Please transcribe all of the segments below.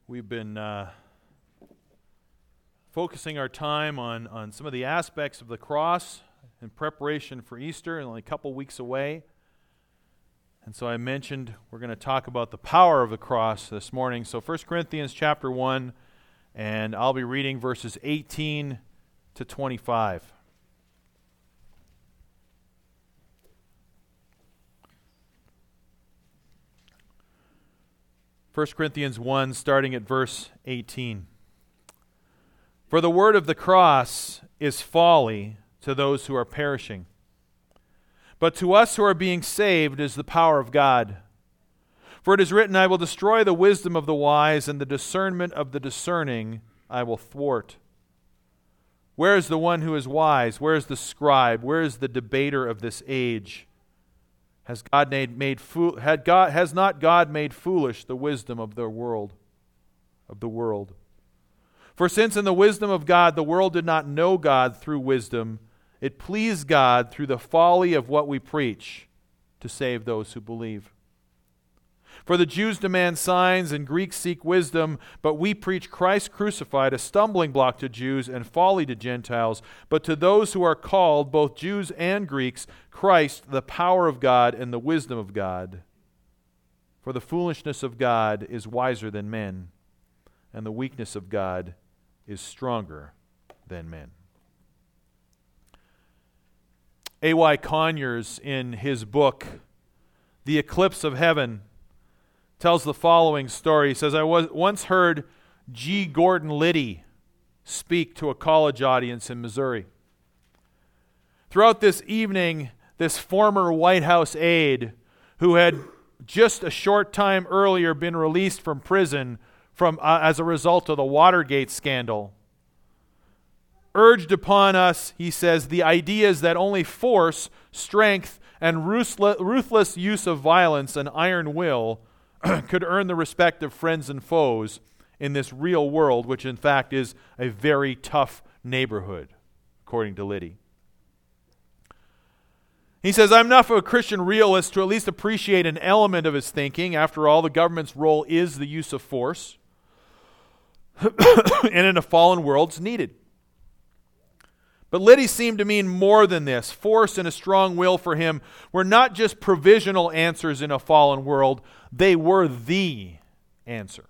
We've been focusing our time on some of the aspects of the cross in preparation for Easter, and only a couple weeks away. And so I mentioned we're going to talk about the power of the cross this morning. So 1 Corinthians chapter 1, and I'll be reading verses 18 to 25. First Corinthians 1, starting at verse 18. For the word of the cross is folly to those who are perishing, but to us who are being saved is the power of God. For it is written, I will destroy the wisdom of the wise, and the discernment of the discerning I will thwart. Where is the one who is wise? Where is the scribe? Where is the debater of this age? Has not God made foolish the wisdom of the world? For since in the wisdom of God the world did not know God through wisdom, it pleased God through the folly of what we preach to save those who believe. For the Jews demand signs and Greeks seek wisdom, but we preach Christ crucified, a stumbling block to Jews and folly to Gentiles. But to those who are called, both Jews and Greeks, Christ, the power of God and the wisdom of God. For the foolishness of God is wiser than men, and the weakness of God is stronger than men. A.Y. Conyers, in his book, The Eclipse of Heaven, tells the following story. He says, I once heard G. Gordon Liddy speak to a college audience in Missouri. Throughout this evening, this former White House aide, who had just a short time earlier been released from prison as a result of the Watergate scandal, urged upon us, he says, the ideas that only force, strength, and ruthless use of violence and iron will could earn the respect of friends and foes in this real world, which in fact is a very tough neighborhood, according to Liddy. He says, I'm enough of a Christian realist to at least appreciate an element of his thinking. After all, the government's role is the use of force. And in a fallen world, it's needed. But Liddy seemed to mean more than this. Force and a strong will for him were not just provisional answers in a fallen world. They were the answer.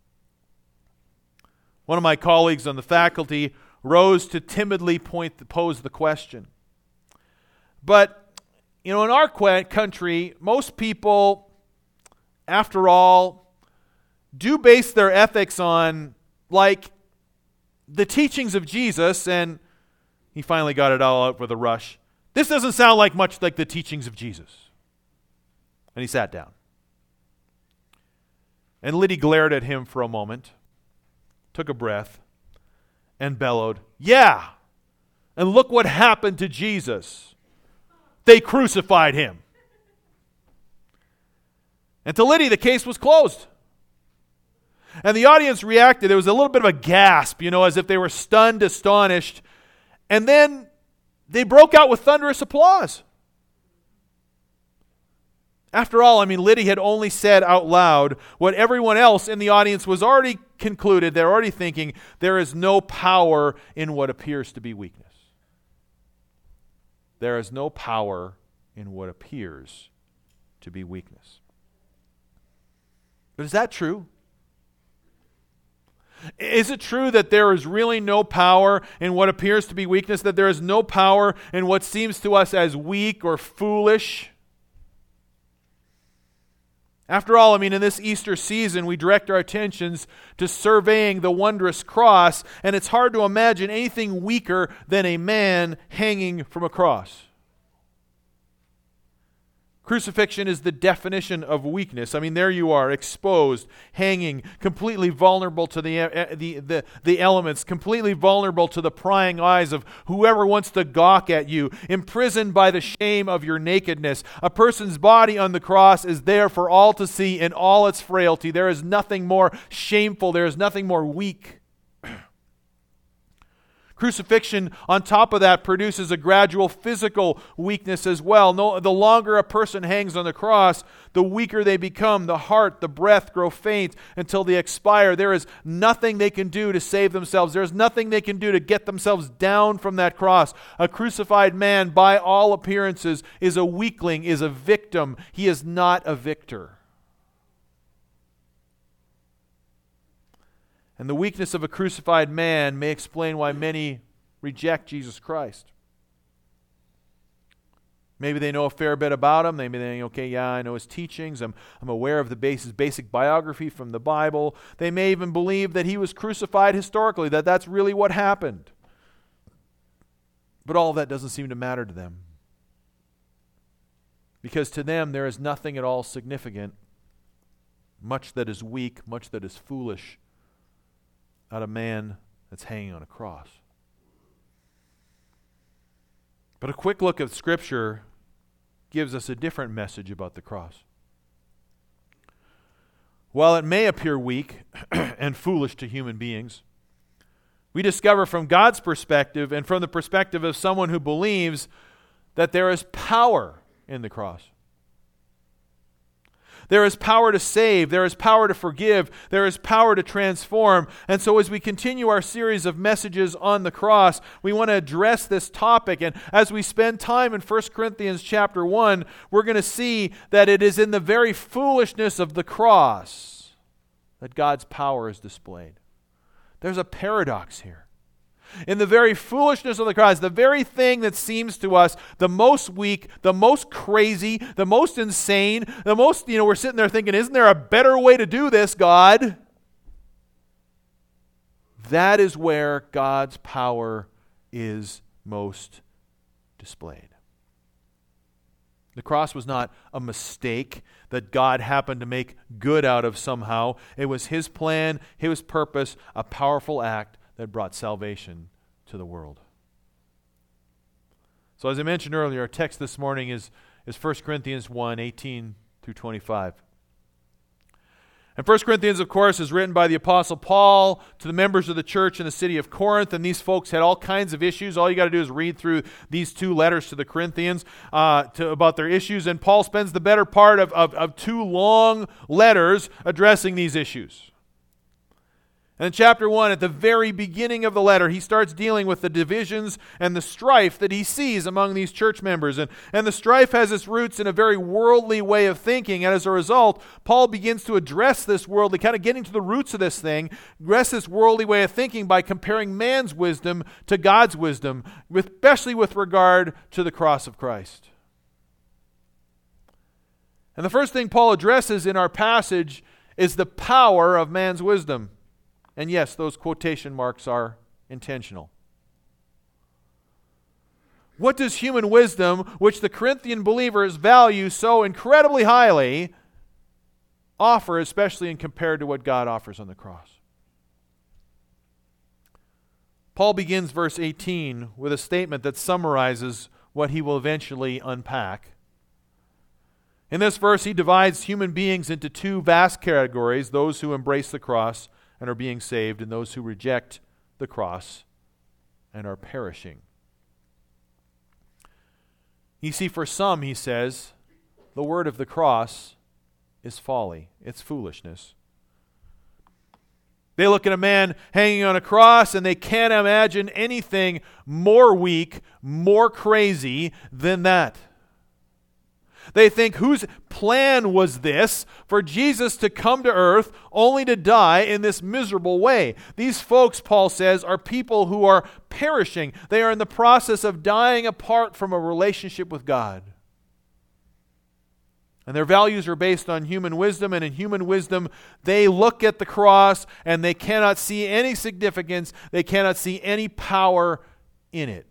One of my colleagues on the faculty rose to timidly pose the question. But, in our country, most people, after all, do base their ethics on, the teachings of Jesus, and he finally got it all out with a rush. This doesn't sound much like the teachings of Jesus. And he sat down. And Liddy glared at him for a moment, took a breath, and bellowed, yeah, and look what happened to Jesus. They crucified him. And to Liddy, the case was closed. And the audience reacted. There was a little bit of a gasp, as if they were stunned, astonished. And then they broke out with thunderous applause. After all, Liddy had only said out loud what everyone else in the audience was already concluded. They're already thinking, there is no power in what appears to be weakness. There is no power in what appears to be weakness. But is that true? Is it true that there is really no power in what appears to be weakness, that there is no power in what seems to us as weak or foolish? After all, in this Easter season, we direct our attentions to surveying the wondrous cross, and it's hard to imagine anything weaker than a man hanging from a cross. Crucifixion is the definition of weakness. There you are, exposed, hanging, completely vulnerable to the elements, completely vulnerable to the prying eyes of whoever wants to gawk at you, imprisoned by the shame of your nakedness. A person's body on the cross is there for all to see in all its frailty. There is nothing more shameful. There is nothing more weak. Crucifixion, on top of that, produces a gradual physical weakness as well. The longer a person hangs on the cross, the weaker they become. The heart, the breath grow faint until they expire. There is nothing they can do to save themselves. There is nothing they can do to get themselves down from that cross. A crucified man, by all appearances, is a weakling, is a victim. He is not a victor. And the weakness of a crucified man may explain why many reject Jesus Christ. Maybe they know a fair bit about him. Maybe they think, okay, yeah, I know his teachings. I'm aware of his basic biography from the Bible. They may even believe that he was crucified historically, that that's really what happened. But all of that doesn't seem to matter to them. Because to them, there is nothing at all significant, much that is weak, much that is foolish, out of a man that's hanging on a cross. But a quick look at Scripture gives us a different message about the cross. While it may appear weak and foolish to human beings, we discover from God's perspective and from the perspective of someone who believes that there is power in the cross. There is power to save. There is power to forgive. There is power to transform. And so as we continue our series of messages on the cross, we want to address this topic. And as we spend time in 1 Corinthians chapter 1, we're going to see that it is in the very foolishness of the cross that God's power is displayed. There's a paradox here. In the very foolishness of the cross, the very thing that seems to us the most weak, the most crazy, the most insane, the most, we're sitting there thinking, isn't there a better way to do this, God? That is where God's power is most displayed. The cross was not a mistake that God happened to make good out of somehow. It was His plan, His purpose, a powerful act that brought salvation to the world. So as I mentioned earlier, our text this morning is 1 Corinthians 1, 18 through 25. And 1 Corinthians, of course, is written by the Apostle Paul to the members of the church in the city of Corinth, and these folks had all kinds of issues. All you got to do is read through these two letters to the Corinthians about their issues, and Paul spends the better part of two long letters addressing these issues. And in chapter 1, at the very beginning of the letter, he starts dealing with the divisions and the strife that he sees among these church members. And the strife has its roots in a very worldly way of thinking. And as a result, Paul begins to address this worldly, kind of getting to the roots of this thing, address this worldly way of thinking by comparing man's wisdom to God's wisdom, especially with regard to the cross of Christ. And the first thing Paul addresses in our passage is the power of man's wisdom. And yes, those quotation marks are intentional. What does human wisdom, which the Corinthian believers value so incredibly highly, offer, especially in compared to what God offers on the cross? Paul begins verse 18 with a statement that summarizes what he will eventually unpack. In this verse, he divides human beings into two vast categories: those who embrace the cross and are being saved, and those who reject the cross and are perishing. You see, for some, he says, the word of the cross is folly. It's foolishness. They look at a man hanging on a cross and they can't imagine anything more weak, more crazy than that. They think, whose plan was this for Jesus to come to earth only to die in this miserable way? These folks, Paul says, are people who are perishing. They are in the process of dying apart from a relationship with God. And their values are based on human wisdom, and in human wisdom, they look at the cross and they cannot see any significance, they cannot see any power in it.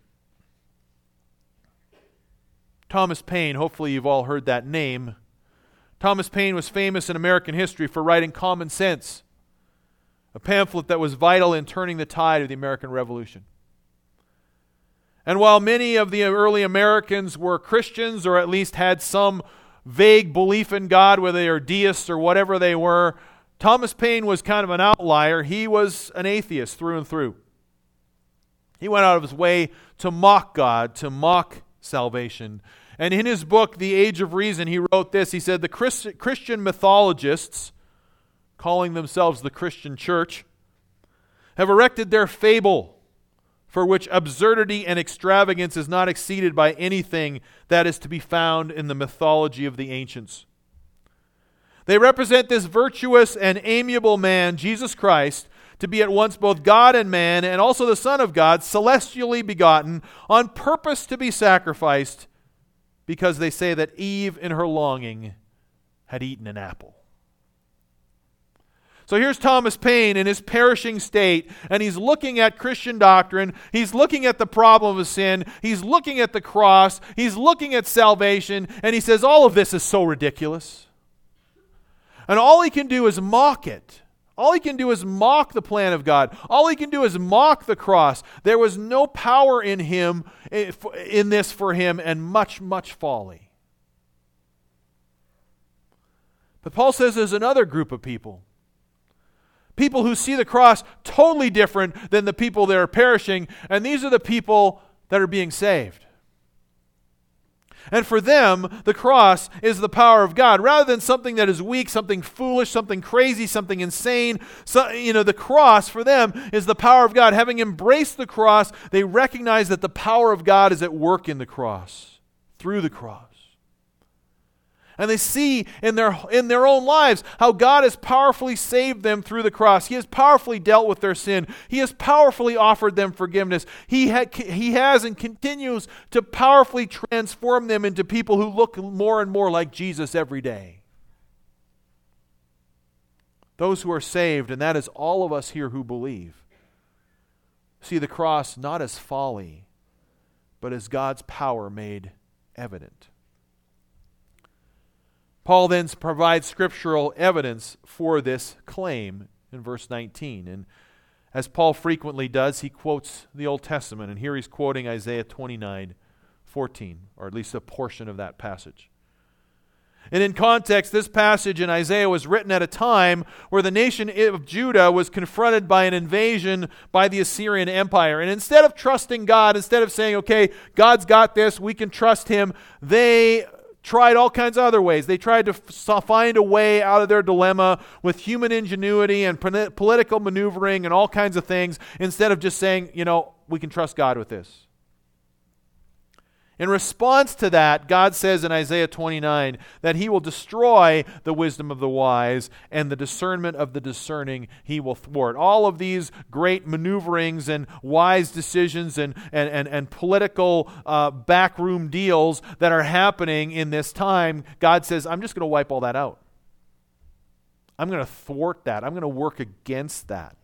Thomas Paine, hopefully you've all heard that name. Thomas Paine was famous in American history for writing Common Sense, a pamphlet that was vital in turning the tide of the American Revolution. And while many of the early Americans were Christians, or at least had some vague belief in God, whether they are deists or whatever they were, Thomas Paine was kind of an outlier. He was an atheist through and through. He went out of his way to mock God, to mock salvation. And in his book, The Age of Reason, he wrote this. He said, the Christian mythologists, calling themselves the Christian church, have erected their fable, for which absurdity and extravagance is not exceeded by anything that is to be found in the mythology of the ancients. They represent this virtuous and amiable man, Jesus Christ, to be at once both God and man, and also the Son of God, celestially begotten, on purpose to be sacrificed, because they say that Eve, in her longing, had eaten an apple. So here's Thomas Paine in his perishing state, and he's looking at Christian doctrine, he's looking at the problem of sin, he's looking at the cross, he's looking at salvation, and he says all of this is so ridiculous. And all he can do is mock it. All he can do is mock the plan of God. All he can do is mock the cross. There was no power in him, in this for him, and much, much folly. But Paul says there's another group of people. People who see the cross totally different than the people that are perishing, and these are the people that are being saved. And for them, the cross is the power of God. Rather than something that is weak, something foolish, something crazy, something insane, the cross for them is the power of God. Having embraced the cross, they recognize that the power of God is at work in the cross, through the cross. And they see in their own lives how God has powerfully saved them through the cross. He has powerfully dealt with their sin. He has powerfully offered them forgiveness. He has and continues to powerfully transform them into people who look more and more like Jesus every day. Those who are saved, and that is all of us here who believe, see the cross not as folly, but as God's power made evident. Paul then provides scriptural evidence for this claim in verse 19. And as Paul frequently does, he quotes the Old Testament. And here he's quoting Isaiah 29:14, or at least a portion of that passage. And in context, this passage in Isaiah was written at a time where the nation of Judah was confronted by an invasion by the Assyrian Empire. And instead of trusting God, instead of saying, okay, God's got this, we can trust him, they tried all kinds of other ways. They tried to find a way out of their dilemma with human ingenuity and political maneuvering and all kinds of things, instead of just saying, we can trust God with this. In response to that, God says in Isaiah 29 that he will destroy the wisdom of the wise, and the discernment of the discerning he will thwart. All of these great maneuverings and wise decisions and political backroom deals that are happening in this time, God says, I'm just going to wipe all that out. I'm going to thwart that. I'm going to work against that.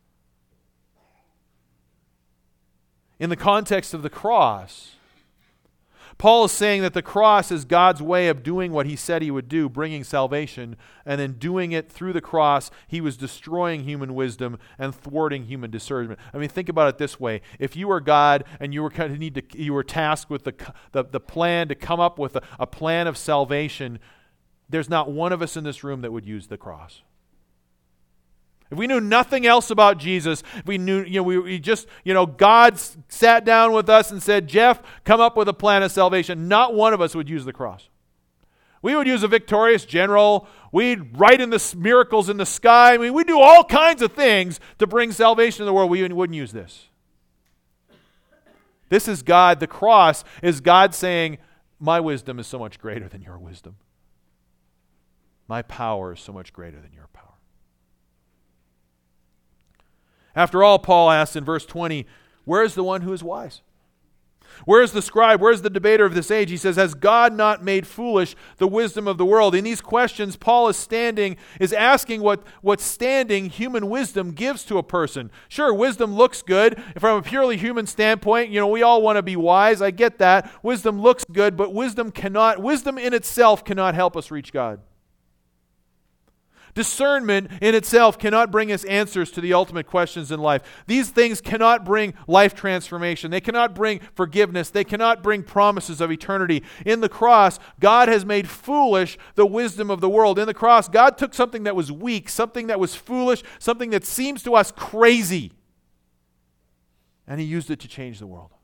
In the context of the cross, Paul is saying that the cross is God's way of doing what he said he would do, bringing salvation, and then doing it through the cross, he was destroying human wisdom and thwarting human discernment. I mean, think about it this way. If you were God and you were tasked with the plan to come up with a plan of salvation, there's not one of us in this room that would use the cross. If we knew nothing else about Jesus, if we knew, God sat down with us and said, Jeff, come up with a plan of salvation, not one of us would use the cross. We would use a victorious general. We'd write in the miracles in the sky. I mean, we do all kinds of things to bring salvation to the world. We wouldn't use this. This is God. The cross is God saying, my wisdom is so much greater than your wisdom. My power is so much greater than your power. After all, Paul asks in verse 20, where is the one who is wise? Where is the scribe? Where is the debater of this age? He says, has God not made foolish the wisdom of the world? In these questions, Paul is asking what standing human wisdom gives to a person. Sure, wisdom looks good. From a purely human standpoint, we all want to be wise. I get that. Wisdom looks good, but wisdom in itself cannot help us reach God. Discernment in itself cannot bring us answers to the ultimate questions in life. These things cannot bring life transformation. They cannot bring forgiveness. They cannot bring promises of eternity. In the cross, God has made foolish the wisdom of the world. In the cross, God took something that was weak, something that was foolish, something that seems to us crazy. And he used it to change the world.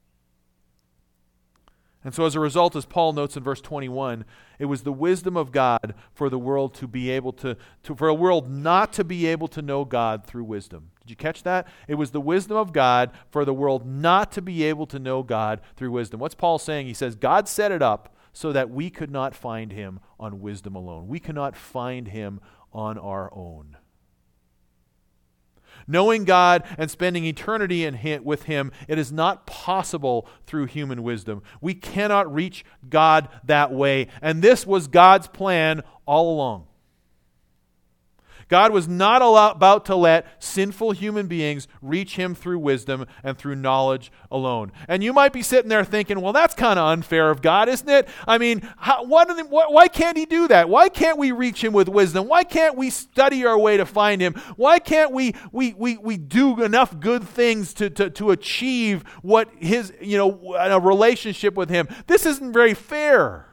And so as a result, as Paul notes in verse 21, it was the wisdom of God for the world to be able for a world not to be able to know God through wisdom. Did you catch that? It was the wisdom of God for the world not to be able to know God through wisdom. What's Paul saying? He says, God set it up so that we could not find him on wisdom alone. We cannot find him on our own. Knowing God and spending eternity with him, it is not possible through human wisdom. We cannot reach God that way. And this was God's plan all along. God was not about to let sinful human beings reach him through wisdom and through knowledge alone. And you might be sitting there thinking, well, that's kind of unfair of God, isn't it? I mean, why can't he do that? Why can't we reach him with wisdom? Why can't we study our way to find him? Why can't we do enough good things to achieve what his, a relationship with him? This isn't very fair.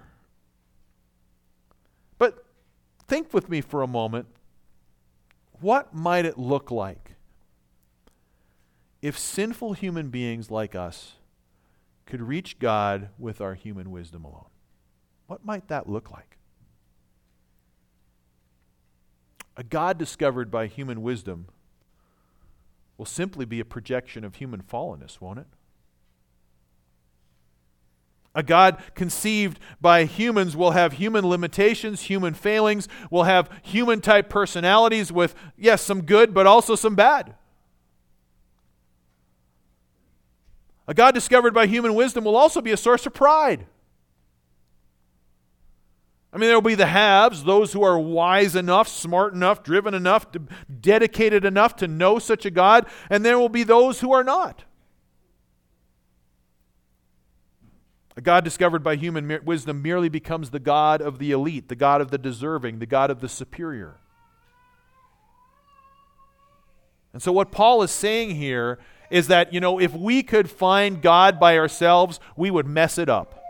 But think with me for a moment. What might it look like if sinful human beings like us could reach God with our human wisdom alone? What might that look like? A God discovered by human wisdom will simply be a projection of human fallenness, won't it? A God conceived by humans will have human limitations, human failings, will have human-type personalities with, yes, some good, but also some bad. A God discovered by human wisdom will also be a source of pride. I mean, there will be the haves, those who are wise enough, smart enough, driven enough, dedicated enough to know such a God, and there will be those who are not. A God discovered by human wisdom merely becomes the God of the elite, the God of the deserving, the God of the superior. And so what Paul is saying here is that, if we could find God by ourselves, we would mess it up.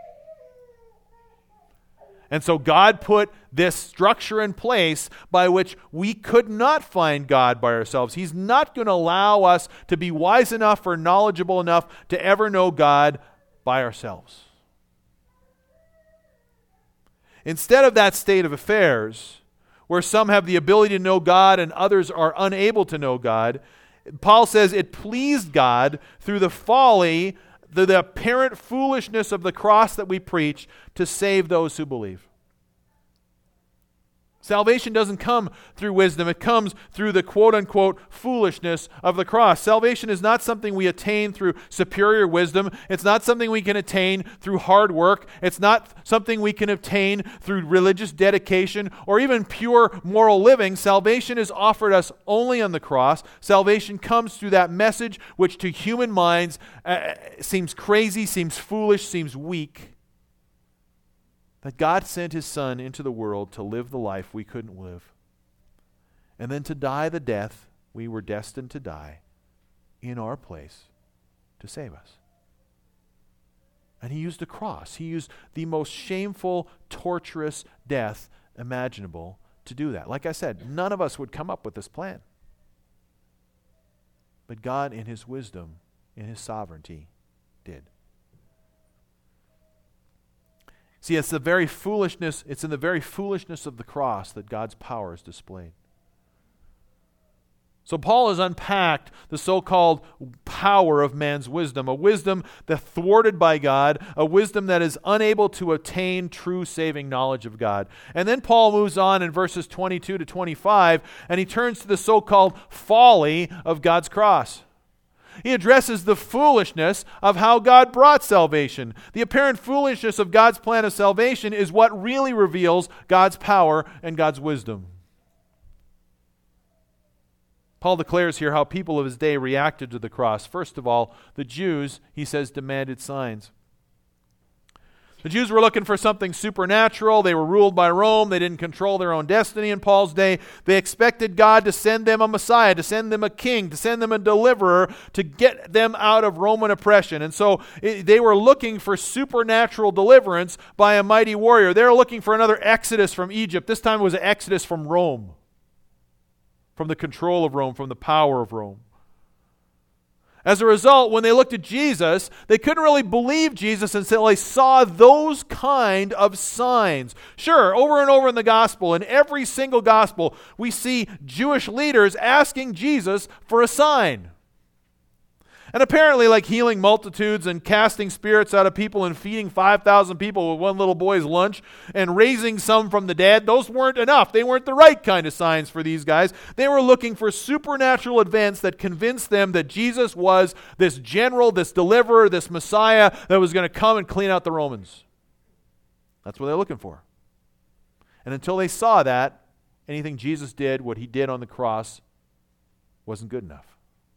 And so God put this structure in place by which we could not find God by ourselves. He's not going to allow us to be wise enough or knowledgeable enough to ever know God by ourselves. Instead of that state of affairs, where some have the ability to know God and others are unable to know God, Paul says it pleased God through the folly, the apparent foolishness of the cross that we preach, to save those who believe. Salvation doesn't come through wisdom. It comes through the quote-unquote foolishness of the cross. Salvation is not something we attain through superior wisdom. It's not something we can attain through hard work. It's not something we can obtain through religious dedication or even pure moral living. Salvation is offered us only on the cross. Salvation comes through that message which to human minds seems crazy, seems foolish, seems weak. That God sent his Son into the world to live the life we couldn't live. And then to die the death we were destined to die in our place to save us. And he used a cross. He used the most shameful, torturous death imaginable to do that. Like I said, none of us would come up with this plan. But God, in his wisdom, in his sovereignty, did. See, it's in the very foolishness of the cross that God's power is displayed. So Paul has unpacked the so-called power of man's wisdom, a wisdom that's thwarted by God, a wisdom that is unable to attain true saving knowledge of God. And then Paul moves on in verses 22 to 25, and he turns to the so-called folly of God's cross. He addresses the foolishness of how God brought salvation. The apparent foolishness of God's plan of salvation is what really reveals God's power and God's wisdom. Paul declares here how people of his day reacted to the cross. First of all, the Jews, he says, demanded signs. The Jews were looking for something supernatural. They were ruled by Rome. They didn't control their own destiny in Paul's day. They expected God to send them a Messiah, to send them a king, to send them a deliverer, to get them out of Roman oppression. And so they were looking for supernatural deliverance by a mighty warrior. They were looking for another exodus from Egypt. This time it was an exodus from Rome, from the control of Rome, from the power of Rome. As a result, when they looked at Jesus, they couldn't really believe Jesus until they saw those kind of signs. Sure, over and over in the gospel, in every single gospel, we see Jewish leaders asking Jesus for a sign. And apparently, like healing multitudes and casting spirits out of people and feeding 5,000 people with one little boy's lunch and raising some from the dead, those weren't enough. They weren't the right kind of signs for these guys. They were looking for supernatural events that convinced them that Jesus was this general, this deliverer, this Messiah that was going to come and clean out the Romans. That's what they're looking for. And until they saw that, anything Jesus did, what he did on the cross, wasn't good enough.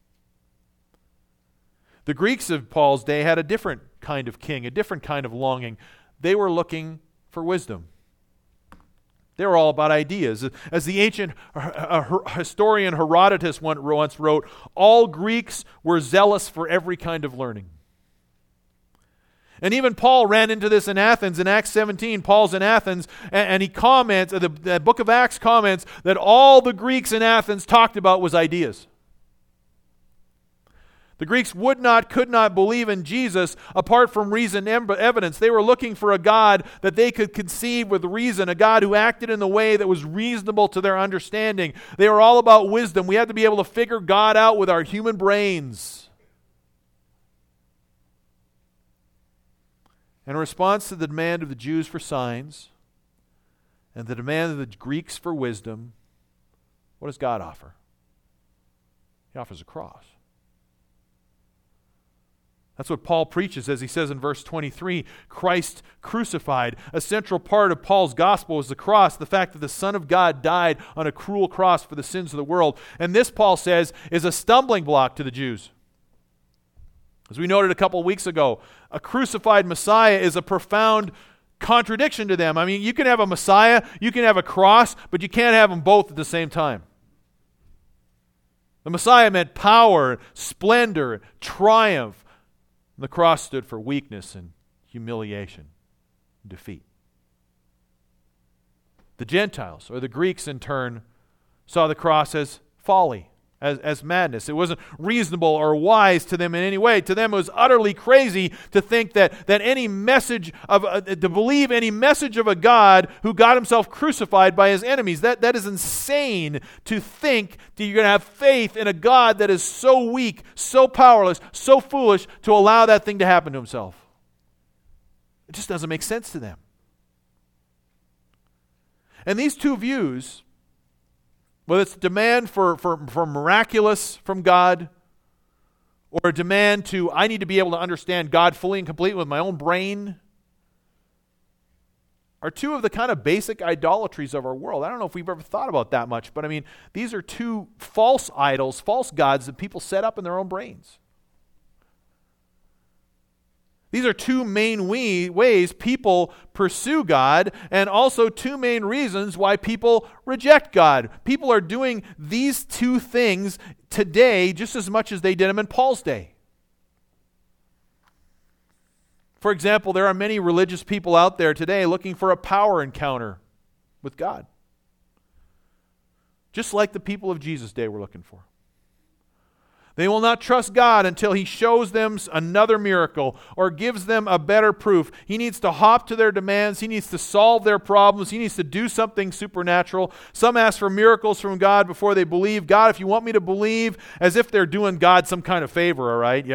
The Greeks of Paul's day had a different kind of king, a different kind of longing. They were looking for wisdom. They were all about ideas. As the ancient historian Herodotus once wrote, all Greeks were zealous for every kind of learning. And even Paul ran into this in Athens. In Acts 17, Paul's in Athens, and he comments, the book of Acts comments, that all the Greeks in Athens talked about was ideas. The Greeks could not believe in Jesus apart from reason and evidence. They were looking for a God that they could conceive with reason, a God who acted in the way that was reasonable to their understanding. They were all about wisdom. We had to be able to figure God out with our human brains. In response to the demand of the Jews for signs and the demand of the Greeks for wisdom, what does God offer? He offers a cross. That's what Paul preaches as he says in verse 23, Christ crucified. A central part of Paul's gospel is the cross, the fact that the Son of God died on a cruel cross for the sins of the world. And this, Paul says, is a stumbling block to the Jews. As we noted a couple of weeks ago, a crucified Messiah is a profound contradiction to them. I mean, you can have a Messiah, you can have a cross, but you can't have them both at the same time. The Messiah meant power, splendor, triumph. The cross stood for weakness and humiliation, and defeat. The Gentiles, or the Greeks in turn, saw the cross as folly, as madness. It wasn't reasonable or wise to them in any way. To them it was utterly crazy to think that any message to believe any message of a God who got himself crucified by his enemies. That is insane to think that you're going to have faith in a God that is so weak, so powerless, so foolish to allow that thing to happen to himself. It just doesn't make sense to them. And these two views, whether it's a demand for miraculous from God or a demand to, I need to be able to understand God fully and completely with my own brain, are two of the kind of basic idolatries of our world. I don't know if we've ever thought about that much, but I mean, these are two false idols, false gods that people set up in their own brains. These are two main ways people pursue God, and also two main reasons why people reject God. People are doing these two things today just as much as they did them in Paul's day. For example, there are many religious people out there today looking for a power encounter with God. Just like the people of Jesus' day were looking for. They will not trust God until He shows them another miracle or gives them a better proof. He needs to hop to their demands. He needs to solve their problems. He needs to do something supernatural. Some ask for miracles from God before they believe. God, if you want me to believe, as if they're doing God some kind of favor, all right?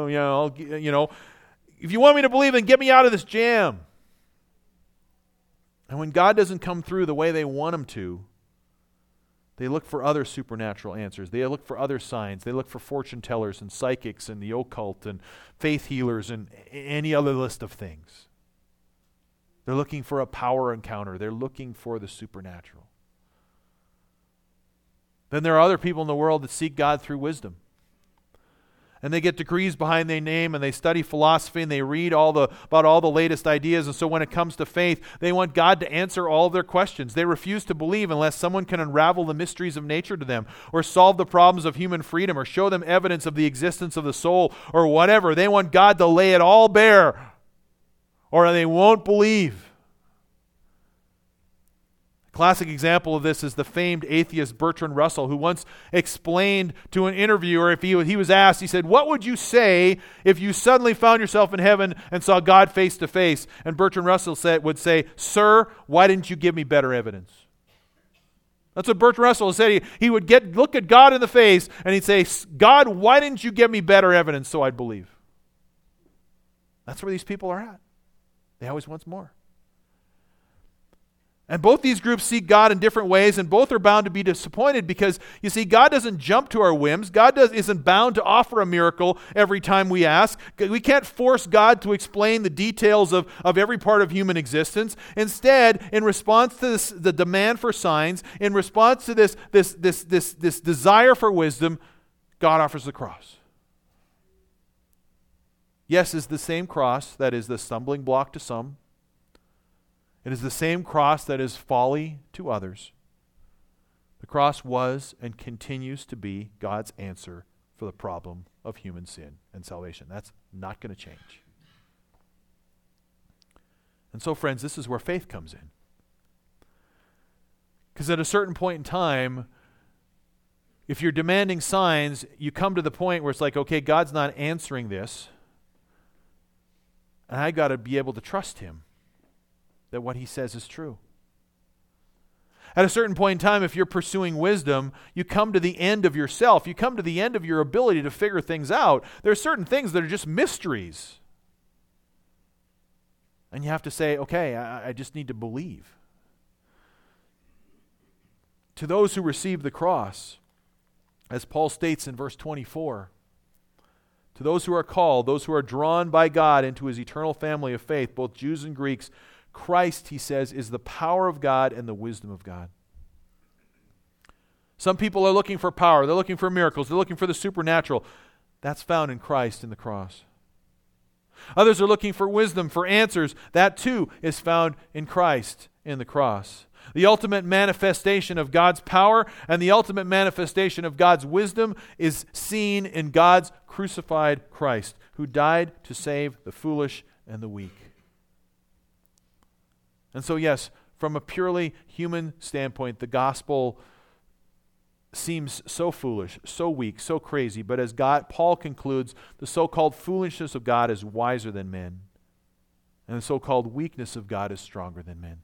If you want me to believe, then get me out of this jam. And when God doesn't come through the way they want Him to, they look for other supernatural answers. They look for other signs. They look for fortune tellers and psychics and the occult and faith healers and any other list of things. They're looking for a power encounter. They're looking for the supernatural. Then there are other people in the world that seek God through wisdom. And they get degrees behind their name, and they study philosophy, and they read about all the latest ideas. And so when it comes to faith, they want God to answer all of their questions. They refuse to believe unless someone can unravel the mysteries of nature to them, or solve the problems of human freedom, or show them evidence of the existence of the soul, or whatever. They want God to lay it all bare, or they won't believe. Classic example of this is the famed atheist Bertrand Russell, who once explained to an interviewer, if he was asked, he said, "What would you say if you suddenly found yourself in heaven and saw God face to face?" And Bertrand Russell would say, "Sir, why didn't you give me better evidence?" That's what Bertrand Russell said. He would look at God in the face and he'd say, "God, why didn't you give me better evidence so I'd believe?" That's where these people are at. They always want more. And both these groups see God in different ways, and both are bound to be disappointed because, you see, God doesn't jump to our whims. God isn't bound to offer a miracle every time we ask. We can't force God to explain the details of every part of human existence. Instead, in response to the demand for signs, in response to this desire for wisdom, God offers the cross. Yes, it's the same cross that is the stumbling block to some. It is the same cross that is folly to others. The cross was and continues to be God's answer for the problem of human sin and salvation. That's not going to change. And so, friends, this is where faith comes in. Because at a certain point in time, if you're demanding signs, you come to the point where it's like, okay, God's not answering this, and I got to be able to trust Him that what He says is true. At a certain point in time, if you're pursuing wisdom, you come to the end of yourself. You come to the end of your ability to figure things out. There are certain things that are just mysteries. And you have to say, okay, I just need to believe. To those who receive the cross, as Paul states in verse 24, to those who are called, those who are drawn by God into His eternal family of faith, both Jews and Greeks, Christ, he says, is the power of God and the wisdom of God. Some people are looking for power. They're looking for miracles. They're looking for the supernatural. That's found in Christ in the cross. Others are looking for wisdom, for answers. That too is found in Christ in the cross. The ultimate manifestation of God's power and the ultimate manifestation of God's wisdom is seen in God's crucified Christ, who died to save the foolish and the weak. And so, yes, from a purely human standpoint, the gospel seems so foolish, so weak, so crazy. But as Paul concludes, the so-called foolishness of God is wiser than men, and the so-called weakness of God is stronger than men.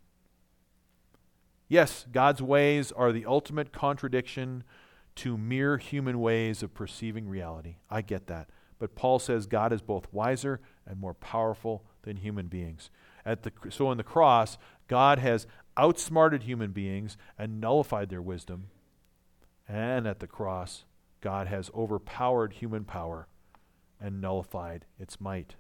Yes, God's ways are the ultimate contradiction to mere human ways of perceiving reality. I get that. But Paul says God is both wiser and more powerful than human beings. So on the cross, God has outsmarted human beings and nullified their wisdom. And at the cross, God has overpowered human power and nullified its might.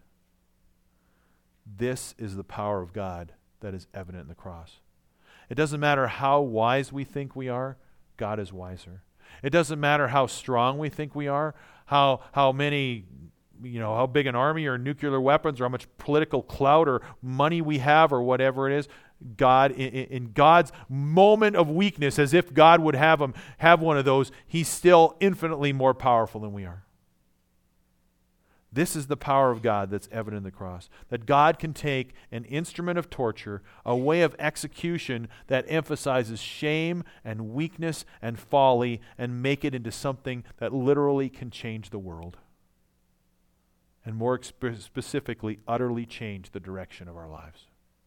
This is the power of God that is evident in the cross. It doesn't matter how wise we think we are, God is wiser. It doesn't matter how strong we think we are, how many, how big an army or nuclear weapons or how much political clout or money we have or whatever it is. God, in God's moment of weakness, as if God would have one of those, He's still infinitely more powerful than we are. This is the power of God that's evident in the cross. That God can take an instrument of torture, a way of execution that emphasizes shame and weakness and folly, and make it into something that literally can change the world. And more specifically, utterly change the direction of our lives.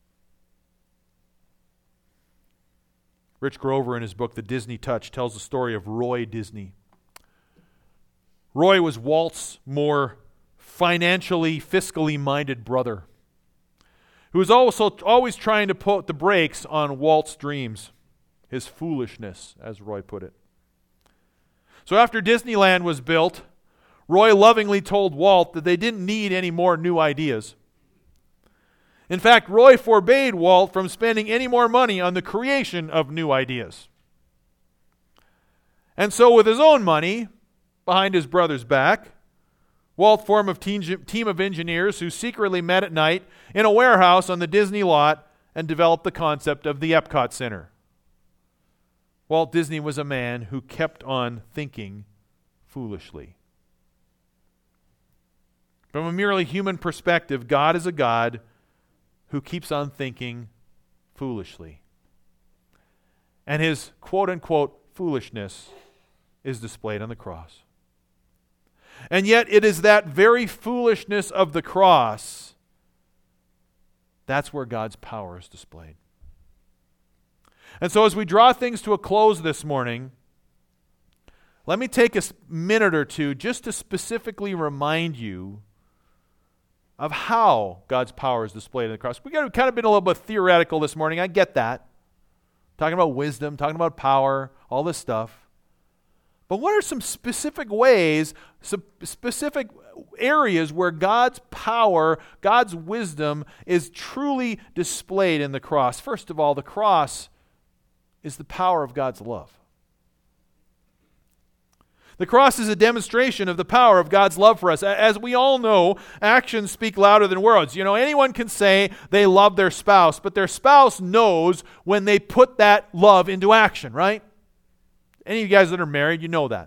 Rich Grover, in his book, The Disney Touch, tells the story of Roy Disney. Roy was Walt's more financially, fiscally minded brother, who was also always trying to put the brakes on Walt's dreams, his foolishness, as Roy put it. So after Disneyland was built, Roy lovingly told Walt that they didn't need any more new ideas. In fact, Roy forbade Walt from spending any more money on the creation of new ideas. And so with his own money, behind his brother's back, Walt formed a team of engineers who secretly met at night in a warehouse on the Disney lot and developed the concept of the Epcot Center. Walt Disney was a man who kept on thinking foolishly. From a merely human perspective, God is a God who keeps on thinking foolishly. and his quote-unquote foolishness is displayed on the cross. And yet it is that very foolishness of the cross, that's where God's power is displayed. And so as we draw things to a close this morning, let me take a minute or two just to specifically remind you of how God's power is displayed on the cross. We've kind of been a little bit theoretical this morning. I get that. Talking about wisdom, talking about power, all this stuff. But what are some specific ways, some specific areas where God's power, God's wisdom is truly displayed in the cross? First of all, the cross is the power of God's love. The cross is a demonstration of the power of God's love for us. As we all know, actions speak louder than words. You know, anyone can say they love their spouse, but their spouse knows when they put that love into action, right? Any of you guys that are married, you know that.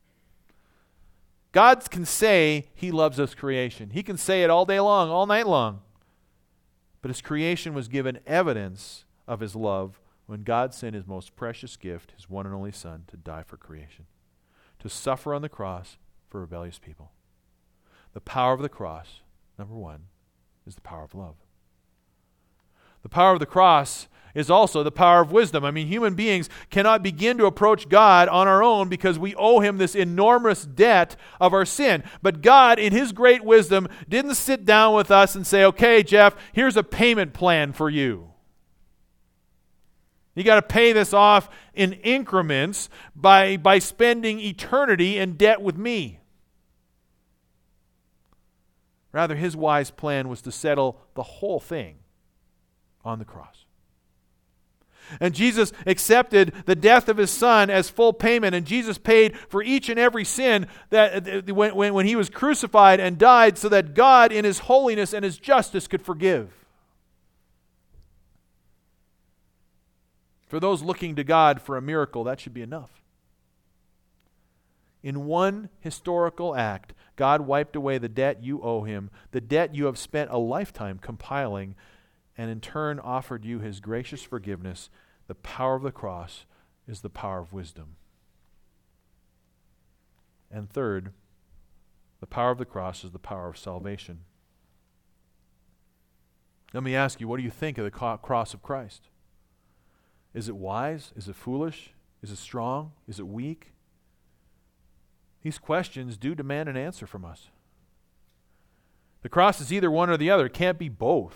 God can say He loves His creation. He can say it all day long, all night long. But His creation was given evidence of His love when God sent His most precious gift, His one and only Son, to die for creation, to suffer on the cross for rebellious people. The power of the cross, number one, is the power of love. The power of the cross is also the power of wisdom. I mean, human beings cannot begin to approach God on our own because we owe Him this enormous debt of our sin. But God, in His great wisdom, didn't sit down with us and say, okay, Jeff, here's a payment plan for you. You got to pay this off in increments by spending eternity in debt with me. Rather, His wise plan was to settle the whole thing on the cross. And Jesus accepted the death of His Son as full payment, and Jesus paid for each and every sin that when He was crucified and died, so that God in His holiness and His justice could forgive. For those looking to God for a miracle, that should be enough. In one historical act, God wiped away the debt you owe Him, the debt you have spent a lifetime compiling, and in turn offered you His gracious forgiveness. The power of the cross is the power of wisdom. And third, the power of the cross is the power of salvation. Let me ask you, what do you think of the cross of Christ? Is it wise? Is it foolish? Is it strong? Is it weak? These questions do demand an answer from us. The cross is either one or the other. It can't be both.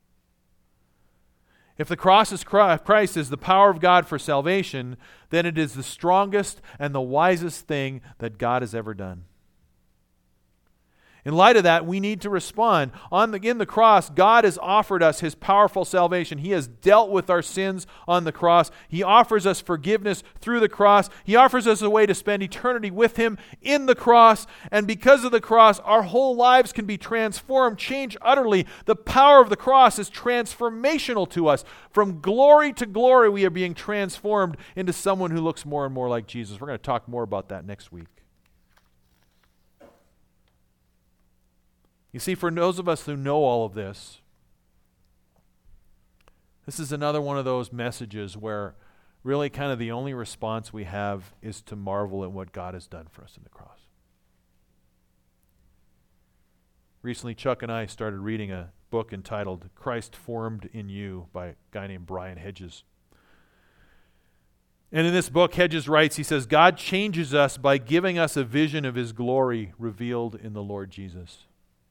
If the cross of Christ is the power of God for salvation, then it is the strongest and the wisest thing that God has ever done. In light of that, we need to respond. In the cross, God has offered us His powerful salvation. He has dealt with our sins on the cross. He offers us forgiveness through the cross. He offers us a way to spend eternity with Him in the cross. And because of the cross, our whole lives can be transformed, changed utterly. The power of the cross is transformational to us. From glory to glory, we are being transformed into someone who looks more and more like Jesus. We're going to talk more about that next week. You see, for those of us who know all of this, this is another one of those messages where really kind of the only response we have is to marvel at what God has done for us in the cross. Recently, Chuck and I started reading a book entitled Christ Formed in You by a guy named Brian Hedges. And in this book, Hedges writes, he says, God changes us by giving us a vision of His glory revealed in the Lord Jesus.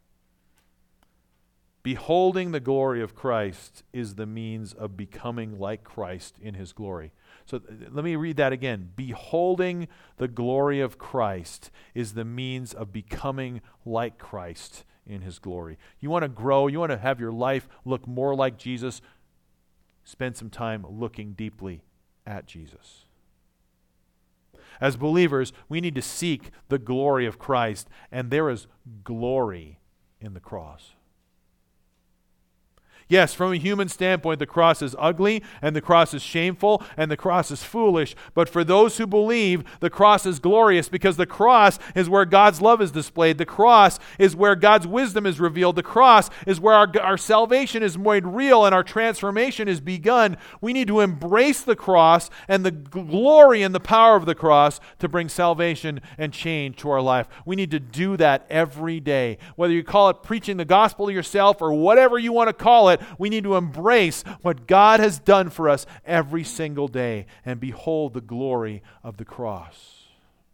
Beholding the glory of Christ is the means of becoming like Christ in His glory. So let me read that again. Beholding the glory of Christ is the means of becoming like Christ in His glory. You want to grow, you want to have your life look more like Jesus, spend some time looking deeply at Jesus. As believers, we need to seek the glory of Christ, and there is glory in the cross. Yes, from a human standpoint, the cross is ugly, and the cross is shameful, and the cross is foolish. But for those who believe, the cross is glorious, because the cross is where God's love is displayed. The cross is where God's wisdom is revealed. The cross is where our salvation is made real and our transformation is begun. We need to embrace the cross and the glory and the power of the cross to bring salvation and change to our life. We need to do that every day. Whether you call it preaching the gospel to yourself or whatever you want to call it, we need to embrace what God has done for us every single day and behold the glory of the cross.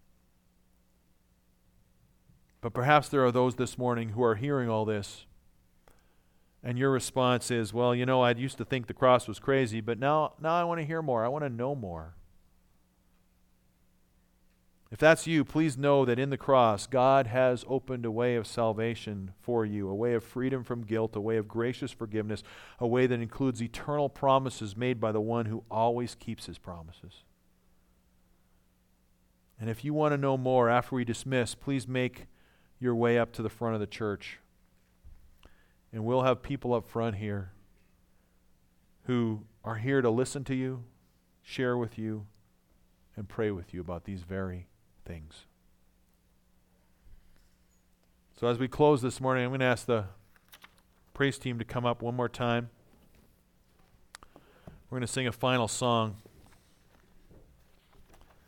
But perhaps there are those this morning who are hearing all this, and your response is, well, I used to think the cross was crazy, but now I want to hear more. I want to know more. If that's you, please know that in the cross, God has opened a way of salvation for you, a way of freedom from guilt, a way of gracious forgiveness, a way that includes eternal promises made by the one who always keeps his promises. And if you want to know more after we dismiss, please make your way up to the front of the church. And we'll have people up front here who are here to listen to you, share with you, and pray with you about these very things. So as we close this morning, I'm going to ask the praise team to come up one more time. We're going to sing a final song.